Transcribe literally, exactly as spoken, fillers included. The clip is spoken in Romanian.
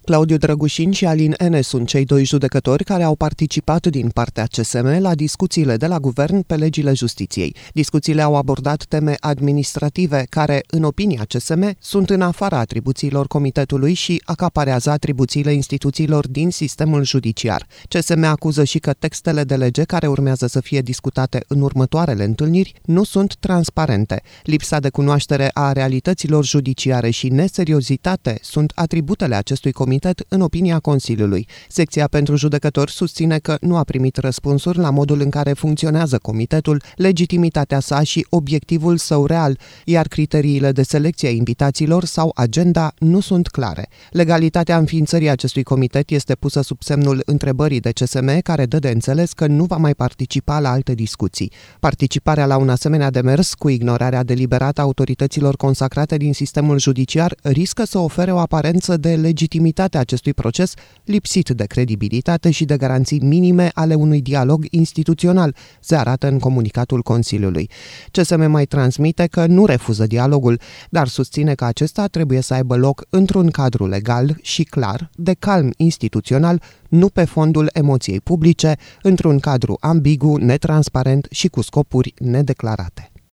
Claudiu Drăgușin și Alin Ene sunt cei doi judecători care au participat din partea C S M la discuțiile de la guvern pe legile justiției. Discuțiile au abordat teme administrative care, în opinia C S M, sunt în afara atribuțiilor comitetului și acaparează atribuțiile instituțiilor din sistemul judiciar. C S M acuză și că textele de lege care urmează să fie discutate în următoarele întâlniri nu sunt transparente. Lipsa de cunoaștere a realităților judiciare și neseriozitate sunt atributele acestui comitet în opinia Consiliului. Secția pentru judecători susține că nu a primit răspunsuri la modul în care funcționează comitetul, legitimitatea sa și obiectivul său real, iar criteriile de selecție a invitaților sau agenda nu sunt clare. Legalitatea înființării acestui comitet este pusă sub semnul întrebării de C S M, care dă de înțeles că nu va mai participa la alte discuții. Participarea la un asemenea demers, cu ignorarea deliberată a autorităților consacrate din sistemul judiciar, riscă să ofere o aparență de legitimitate acestui proces, lipsit de credibilitate și de garanții minime ale unui dialog instituțional, se arată în comunicatul Consiliului. C S M mai transmite că nu refuză dialogul, dar susține că acesta trebuie să aibă loc într-un cadru legal și clar, de calm instituțional, nu pe fondul emoției publice, într-un cadru ambigu, netransparent și cu scopuri nedeclarate.